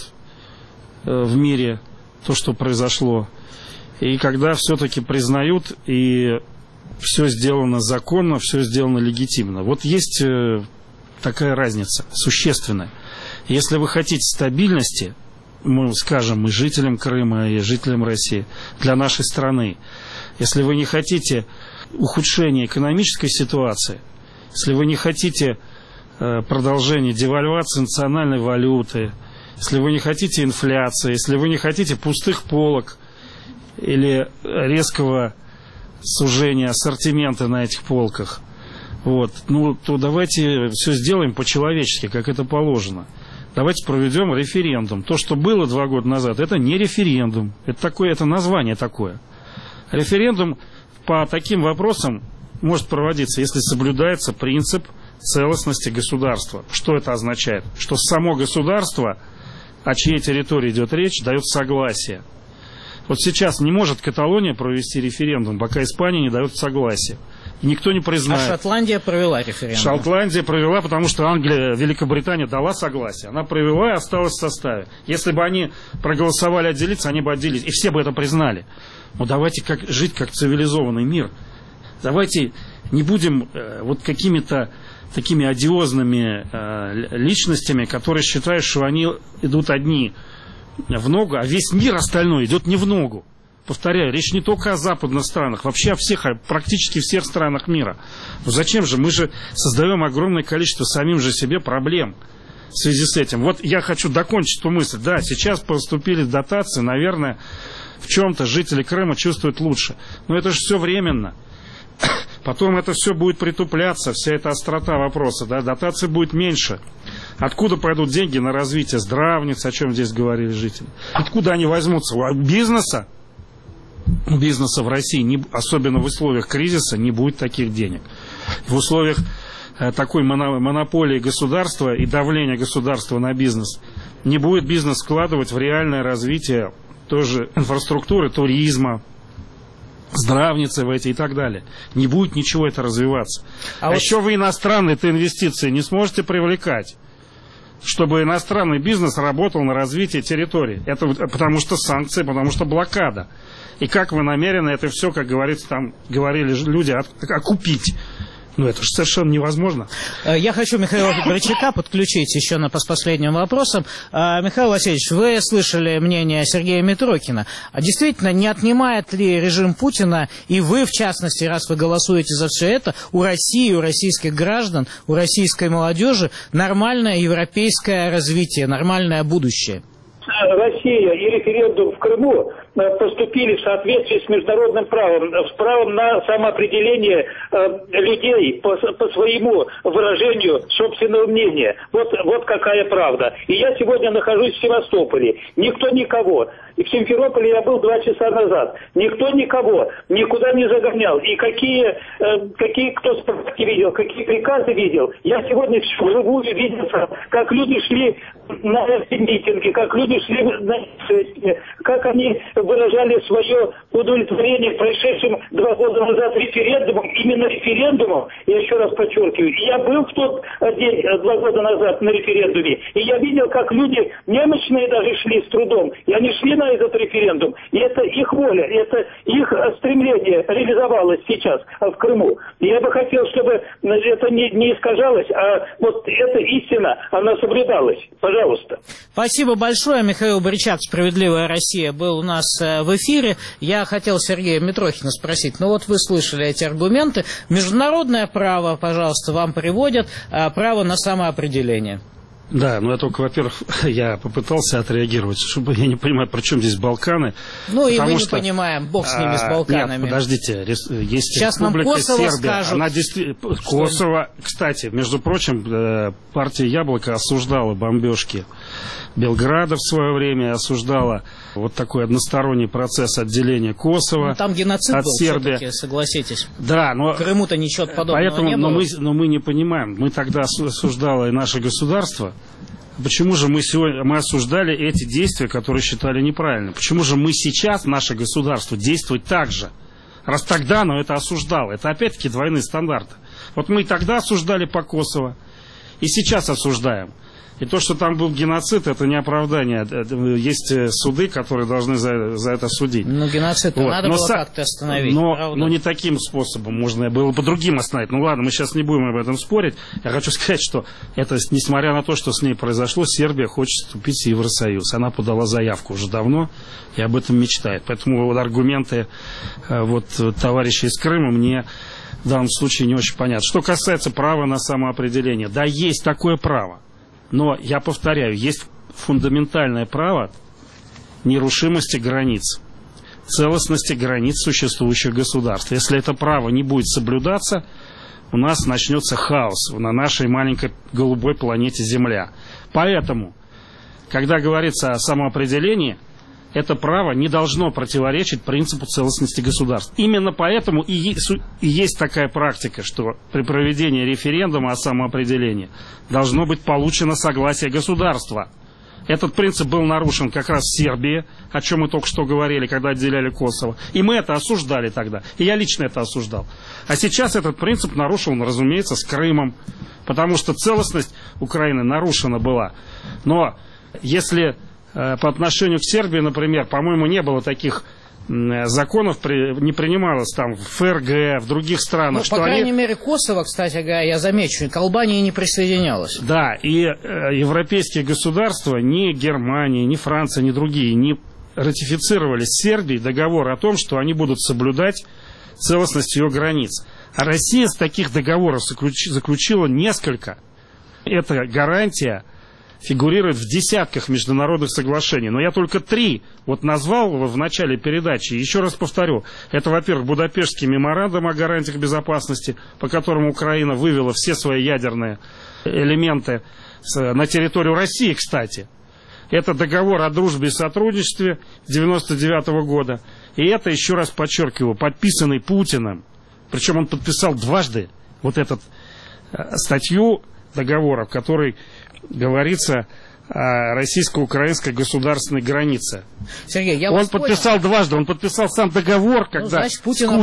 в мире то, что произошло, и когда все-таки признают, и все сделано законно, все сделано легитимно. Вот есть такая разница, существенная. Если вы хотите стабильности, мы скажем, и жителям Крыма, и жителям России, для нашей страны, если вы не хотите ухудшения экономической ситуации, если вы не хотите продолжения девальвации национальной валюты, если вы не хотите инфляции, если вы не хотите пустых полок, или резкого сужения ассортимента на этих полках, вот, ну, то давайте все сделаем по-человечески, как это положено. Давайте проведем референдум. То, что было 2 года назад, это не референдум. Это название такое. Референдум по таким вопросам может проводиться, если соблюдается принцип целостности государства. Что это означает? Что само государство, о чьей территории идет речь, дает согласие. Вот сейчас не может Каталония провести референдум, пока Испания не дает согласие. И никто не признает. А Шотландия провела референдум? Шотландия провела, потому что Англия, Великобритания дала согласие. Она провела и осталась в составе. Если бы они проголосовали отделиться, они бы отделились. И все бы это признали. Но давайте жить как цивилизованный мир. Давайте не будем вот какими-то такими одиозными личностями, которые считают, что они идут одни в ногу, а весь мир остальной идет не в ногу. Повторяю, речь не только о западных странах, вообще о всех, практически всех странах мира. Но зачем же? Мы же создаем огромное количество самим же себе проблем в связи с этим. Вот я хочу докончить эту мысль. Да, сейчас поступили дотации, наверное, в чем-то жители Крыма чувствуют лучше. Но это же все временно. Потом это все будет притупляться, вся эта острота вопроса, да, дотации будет меньше. Откуда пойдут деньги на развитие здравниц, о чем здесь говорили жители? Откуда они возьмутся? У бизнеса? У бизнеса в России, особенно в условиях кризиса, не будет таких денег. В условиях такой монополии государства и давления государства на бизнес не будет бизнес вкладывать в реальное развитие тоже инфраструктуры, туризма, здравницы в эти и так далее. Не будет ничего это развиваться. А вот еще вы иностранные-то инвестиции не сможете привлекать, чтобы иностранный бизнес работал на развитие территории. Это потому что санкции, потому что блокада. И как вы намерены это все, как говорится, там говорили люди, окупить? Ну, это же совершенно невозможно. Я хочу Михаила Борчака подключить еще с последним вопросом. Михаил Васильевич, вы слышали мнение Сергея Митрохина. А действительно, не отнимает ли режим Путина, и вы, в частности, раз вы голосуете за все это, у России, у российских граждан, у российской молодежи нормальное европейское развитие, нормальное будущее? Россия и референдум в Крыму поступили в соответствии с международным правом, с правом на самоопределение людей по своему выражению собственного мнения. Вот какая правда. И я сегодня нахожусь в Севастополе. Никто никого. И в Симферополе я был 2 часа назад. Никто никого никуда не загонял. И какие кто справки видел, какие приказы видел. Я сегодня вживую видел, как люди шли на эти митинги, как люди шли на шествия, как они выражали свое удовлетворение прошедшим 2 года назад референдумом, именно референдумом, я еще раз подчеркиваю. Я был в тот день 2 года назад на референдуме, и я видел, как люди немощные даже шли с трудом, и они шли на этот референдум, и это их воля, это их стремление реализовалось сейчас в Крыму. И я бы хотел, чтобы это не искажалось, а вот эта истина, она соблюдалась. Пожалуйста. Спасибо большое. Михаил Борчак, «Справедливая Россия», был у нас в эфире. Я хотел Сергея Митрохина спросить, ну вот вы слышали эти аргументы. Международное право, пожалуйста, вам приводят, право на самоопределение. Да, ну я только, во-первых, я попытался отреагировать, чтобы я не понимаю, при чем здесь Балканы. Ну и мы не понимаем, бог с ними, с Балканами. Нет, подождите, есть сейчас Республика нам Косово Сербия. Скажут, она действительно... Косово, кстати, между прочим, партия «Яблоко» осуждала бомбежки Белграда в свое время, осуждала вот такой односторонний процесс отделения Косово там геноцид от был, Сербии. Согласитесь. Да, но... В Крыму-то ничего подобного поэтому, не было. Но мы не понимаем. Мы тогда осуждало и наше государство. Почему же мы осуждали эти действия, которые считали неправильными? Почему же мы сейчас, наше государство, действует так же? Раз тогда оно это осуждало. Это опять-таки двойные стандарты. Вот мы и тогда осуждали по Косово, и сейчас осуждаем. И то, что там был геноцид, это не оправдание. Есть суды, которые должны за это судить. Ну, геноцид вот. Надо было как-то остановить. Но не таким способом можно было по другим остановить. Ну ладно, мы сейчас не будем об этом спорить. Я хочу сказать, что это, несмотря на то, что с ней произошло, Сербия хочет вступить в Евросоюз. Она подала заявку уже давно и об этом мечтает. Поэтому вот аргументы товарищей из Крыма мне в данном случае не очень понятны. Что касается права на самоопределение. Да, есть такое право. Но, я повторяю, есть фундаментальное право нерушимости границ, целостности границ существующих государств. Если это право не будет соблюдаться, у нас начнется хаос на нашей маленькой голубой планете Земля. Поэтому, когда говорится о самоопределении, это право не должно противоречить принципу целостности государства. Именно поэтому и есть такая практика, что при проведении референдума о самоопределении должно быть получено согласие государства. Этот принцип был нарушен как раз в Сербии, о чем мы только что говорили, когда отделяли Косово. И мы это осуждали тогда. И я лично это осуждал. А сейчас этот принцип нарушен, разумеется, с Крымом. Потому что целостность Украины нарушена была. Но если по отношению к Сербии, например, по-моему, не было таких законов, не принималось там в ФРГ, в других странах. Ну, по крайней мере, Косово, кстати говоря, я замечу, к Албании не присоединялось. Да, и европейские государства, ни Германия, ни Франция, ни другие, не ратифицировали с Сербией договор о том, что они будут соблюдать целостность ее границ. А Россия с таких договоров заключила несколько. Эта гарантия фигурирует в десятках международных соглашений. Но я только 3 назвал в начале передачи. Еще раз повторю. Это, во-первых, Будапештский меморандум о гарантиях безопасности, по которому Украина вывела все свои ядерные элементы на территорию России, кстати. Это договор о дружбе и сотрудничестве 1999 года. И это, еще раз подчеркиваю, подписанный Путиным. Причем он подписал дважды эту статью договора, в которой говорится о российско-украинской государственной границе. Сергей, он подписал дважды. Он подписал сам договор, когда с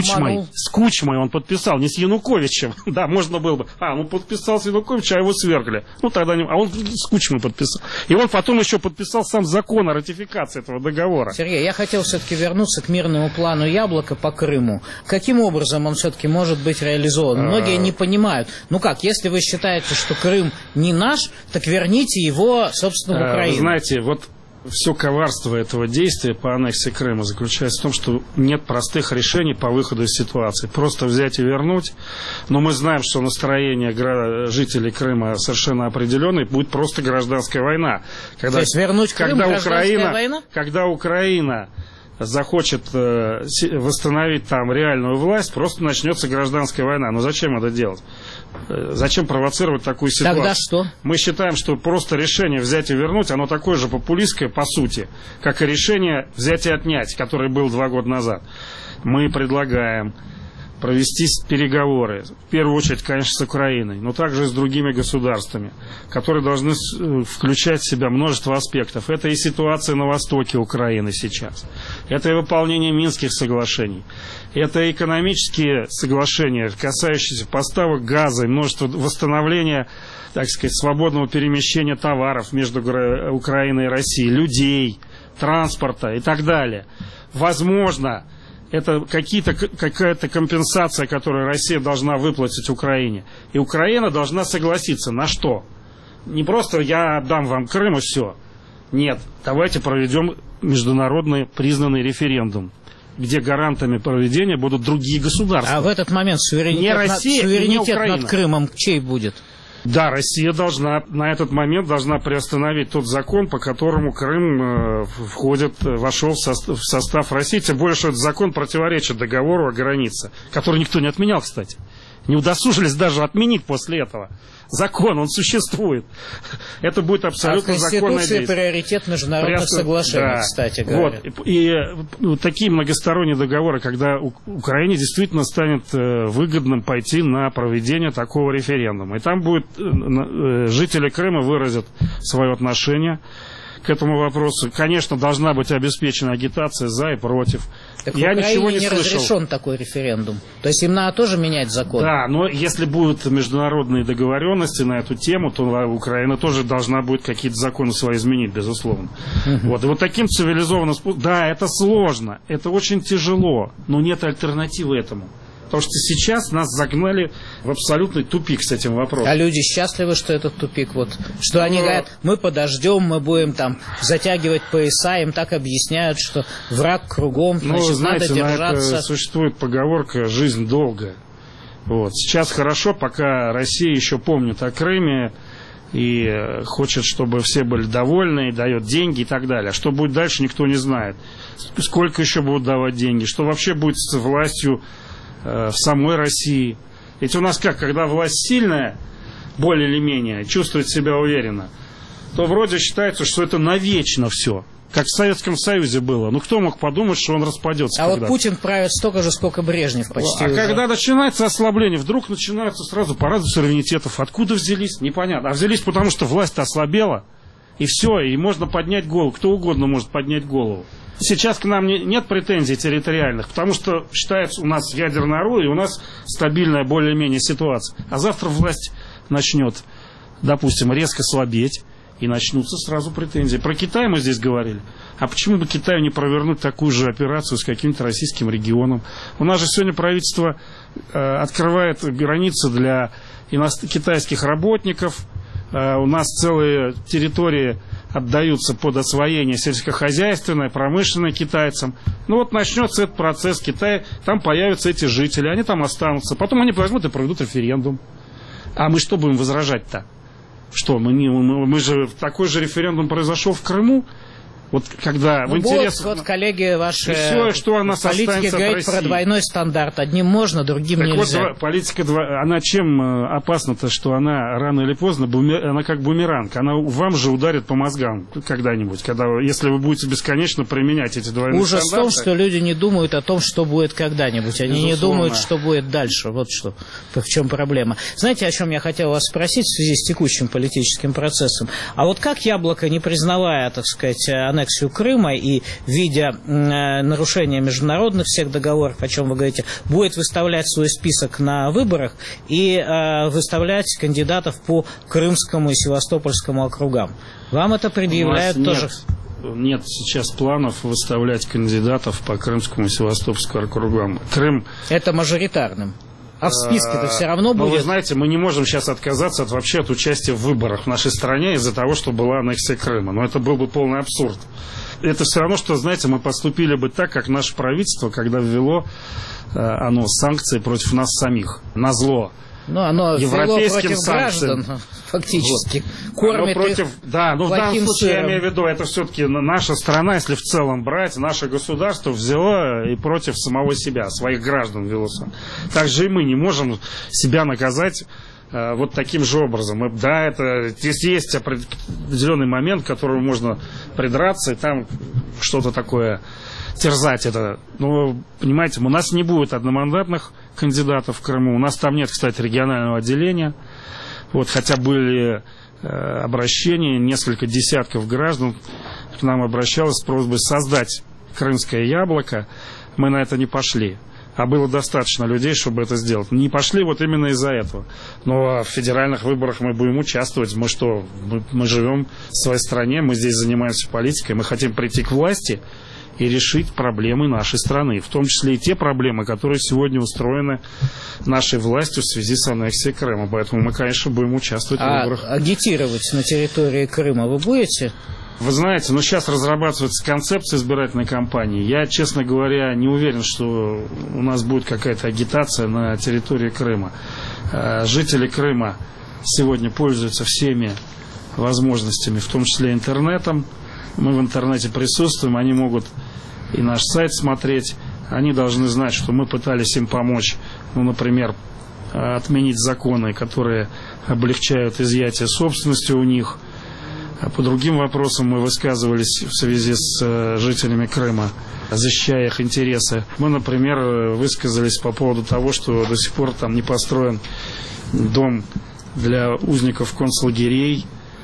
Кучмой он подписал, не с Януковичем. Да, можно было бы. Подписал с Януковичем, а его свергли. Тогда не... А он с Кучмой подписал. И он потом еще подписал сам закон о ратификации этого договора. Сергей, я хотел все-таки вернуться к мирному плану «Яблоко» по Крыму. Каким образом он все-таки может быть реализован? Многие не понимают. Если вы считаете, что Крым не наш, так верните его, собственно, в Украину. Вы знаете, все коварство этого действия по аннексии Крыма заключается в том, что нет простых решений по выходу из ситуации. Просто взять и вернуть. Но мы знаем, что настроение жителей Крыма совершенно определенное. Будет просто гражданская война. То есть вернуть Крым, гражданская война? Когда Украина захочет восстановить там реальную власть, просто начнется гражданская война. Но зачем это делать? Зачем провоцировать такую ситуацию? Тогда что? Мы считаем, что просто решение взять и вернуть, оно такое же популистское, по сути, как и решение взять и отнять, которое было 2 года назад. Мы предлагаем провести переговоры, в первую очередь, конечно, с Украиной, но также и с другими государствами, которые должны включать в себя множество аспектов. Это и ситуация на востоке Украины сейчас, это и выполнение Минских соглашений, это и экономические соглашения, касающиеся поставок газа, и множество восстановления, так сказать, свободного перемещения товаров между Украиной и Россией, людей, транспорта и так далее. Возможно, это какая-то компенсация, которую Россия должна выплатить Украине. И Украина должна согласиться на что? Не просто я отдам вам Крым и все. Нет, давайте проведем международный признанный референдум, где гарантами проведения будут другие государства. А в этот момент суверенитет над Крымом чей будет? Да, Россия на этот момент должна приостановить тот закон, по которому Крым вошел в состав России. Тем более, что этот закон противоречит договору о границе, который никто не отменял, кстати. Не удосужились даже отменить после этого. Закон, он существует. Это будет абсолютно законное действие. Конституция приоритет международных соглашений, кстати говоря. И такие многосторонние договоры, когда Украине действительно станет выгодным пойти на проведение такого референдума. И там жители Крыма выразят свое отношение к этому вопросу. Конечно, должна быть обеспечена агитация за и против. Так я ничего не слышал. Разрешен такой референдум. То есть им надо тоже менять закон. Да, но если будут международные договоренности на эту тему, то Украина тоже должна будет какие-то законы свои изменить, безусловно. И таким цивилизованным способом. Да, это сложно, это очень тяжело, но нет альтернативы этому. Потому что сейчас нас загнали в абсолютный тупик с этим вопросом. А люди счастливы, что этот тупик что они говорят, мы подождем, мы будем там затягивать пояса, им так объясняют, что враг кругом, значит, надо держаться. На это существует поговорка «жизнь долгая». Сейчас хорошо, пока Россия еще помнит о Крыме и хочет, чтобы все были довольны, и дает деньги и так далее. А что будет дальше, никто не знает. Сколько еще будут давать деньги, что вообще будет с властью в самой России. Ведь у нас когда власть сильная, более или менее, чувствует себя уверенно, то вроде считается, что это навечно все. как в Советском Союзе было. Ну, кто мог подумать, что он распадется? А вот Путин правит столько же, сколько Брежнев почти. А когда начинается ослабление, вдруг начинаются сразу парады суверенитетов. Откуда взялись? Непонятно. А взялись потому, что власть ослабела, и все, и можно поднять голову. Кто угодно может поднять голову. Сейчас к нам нет претензий территориальных, потому что считается, у нас ядерное оружие, и у нас стабильная более-менее ситуация. А завтра власть начнет, допустим, резко слабеть, и начнутся сразу претензии. Про Китай мы здесь говорили. А почему бы Китаю не провернуть такую же операцию с каким-то российским регионом? У нас же сегодня правительство открывает границы для китайских работников. У нас целые территории отдаются под освоение сельскохозяйственное, промышленное китайцам. Ну вот начнется этот процесс. Китай, там появятся эти жители, они там останутся. Потом они возьмут и проведут референдум. А мы что будем возражать-то? Что, мы же такой же референдум произошел в Крыму, вот когда в интересах... Вот коллеги ваши все, что у нас политики говорят про двойной стандарт. Одним можно, другим так нельзя. Вот, политика, она чем опасна-то, что она рано или поздно, она как бумеранг, она вам же ударит по мозгам когда-нибудь, если вы будете бесконечно применять эти двойные стандарты. Ужас в том, что люди не думают о том, что будет когда-нибудь. Они не думают, что будет дальше. Вот что, в чем проблема. Знаете, о чем я хотел вас спросить в связи с текущим политическим процессом? А вот как Яблоко, не признавая, так сказать, аннексию Крыма и видя нарушение международных всех договоров, о чем вы говорите, будет выставлять свой список на выборах и выставлять кандидатов по Крымскому и Севастопольскому округам? Вам это предъявляют тоже? Нет сейчас планов выставлять кандидатов по Крымскому и Севастопольскому округам. Крым... Это мажоритарным. А в списке-то все равно будет... Вы знаете, мы не можем сейчас отказаться вообще от участия в выборах в нашей стране из-за того, что была аннексия Крыма. Но это был бы полный абсурд. Это все равно, что, знаете, мы поступили бы так, как наше правительство, когда ввело санкции против нас самих, назло. Ну, оно европейским против санкциям. Граждан, фактически. Вот. Кормит против, их да, но в данном случае сыром. я имею в виду, это все-таки наша страна, если в целом брать, наше государство взяло и против самого себя, своих граждан вело. Также и мы не можем себя наказать вот таким же образом. Да, здесь есть определенный момент, к которому можно придраться, и там что-то такое терзать это. Но, понимаете, у нас не будет одномандатных кандидатов в Крыму. У нас там нет, кстати, регионального отделения. Вот, хотя были обращения, несколько десятков граждан к нам обращалось с просьбой создать крымское яблоко. Мы на это не пошли. А было достаточно людей, чтобы это сделать. Не пошли вот именно из-за этого. Но в федеральных выборах мы будем участвовать. Мы что? Мы живем в своей стране, мы здесь занимаемся политикой, мы хотим прийти к власти и решить проблемы нашей страны. В том числе и те проблемы, которые сегодня устроены нашей властью в связи с аннексией Крыма. Поэтому мы, конечно, будем участвовать в выборах. Агитировать на территории Крыма вы будете? Вы знаете, сейчас разрабатывается концепция избирательной кампании. Я, честно говоря, не уверен, что у нас будет какая-то агитация на территории Крыма. Жители Крыма сегодня пользуются всеми возможностями, в том числе интернетом. Мы в интернете присутствуем, они могут и наш сайт смотреть. Они должны знать, что мы пытались им помочь, например, отменить законы, которые облегчают изъятие собственности у них. А по другим вопросам мы высказывались в связи с жителями Крыма, защищая их интересы. Мы, например, высказались по поводу того, что до сих пор там не построен дом для узников концлагерей.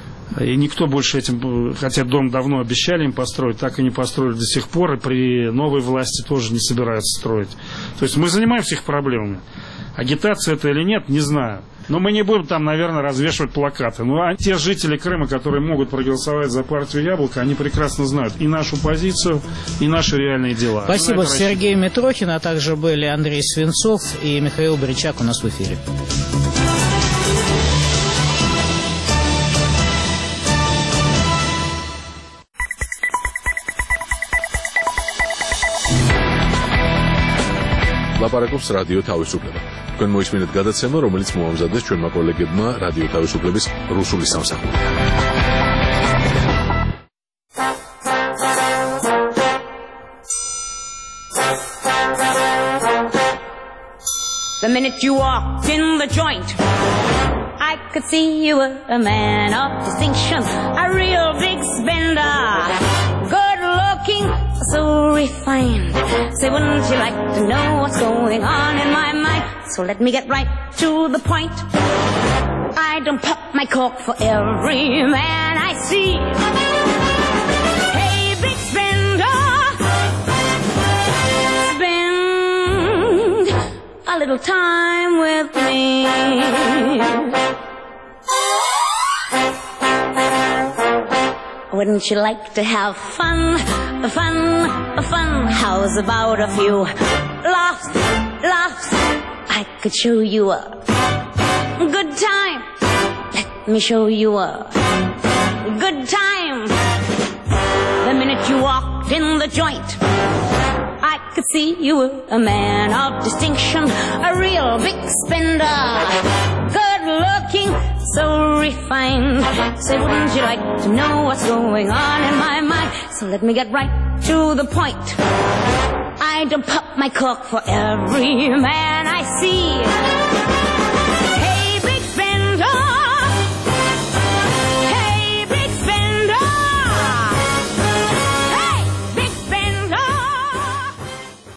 И никто больше этим, хотя дом давно обещали им построить, так и не построили до сих пор, и при новой власти тоже не собираются строить. То есть мы занимаемся их проблемами. Агитация это или нет, не знаю. Но мы не будем там, наверное, развешивать плакаты. А те жители Крыма, которые могут проголосовать за партию «Яблоко», они прекрасно знают и нашу позицию, и наши реальные дела. Спасибо. Сергей Митрохин, а также были Андрей Свинцов и Михаил Бричак у нас в эфире. ლაპარაკობს რადიო თავისუფლება. თქვენ მოისმინეთ გადაცემა, რომელიც მოამზადეს ჩვენმა კოლეგებმა რადიო თავისუფლების რუსული სამსახური. The minute you walked in the joint, I could see you were a man of distinction, a real big spender, good refined. Say, wouldn't you like to know what's going on in my mind? So let me get right to the point. I don't pop my cork for every man I see. Hey, big spender, spend a little time with me. Wouldn't you like to have fun, fun, fun? How's about a few laughs, laughs? I could show you a good time. Let me show you a good time. The minute you walked in the joint, I could see you were a man of distinction, a real big spender, good looking, so refined. Say, wouldn't you like to know what's going on in my mind? So let me get right to the point. I don't pop my cork for every man I see.